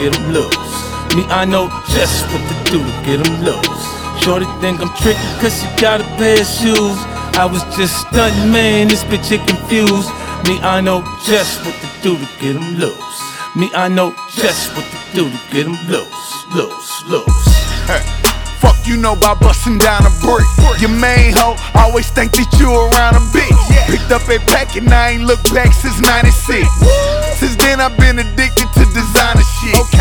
get them loose. Me, I know just what to do to get them loose. Shorty think I'm tricky cause she got a pair of shoes. I was just stunting, man, this bitch is confused. Me, I know just what to do to get them loose. Me, I know just what to do to get them loose. Hey. Fuck you know about busting down a brick. Your main hoe always think that you around a bitch. Picked up a pack and I ain't looked back since '96. Since then I've been addicted to designer shit.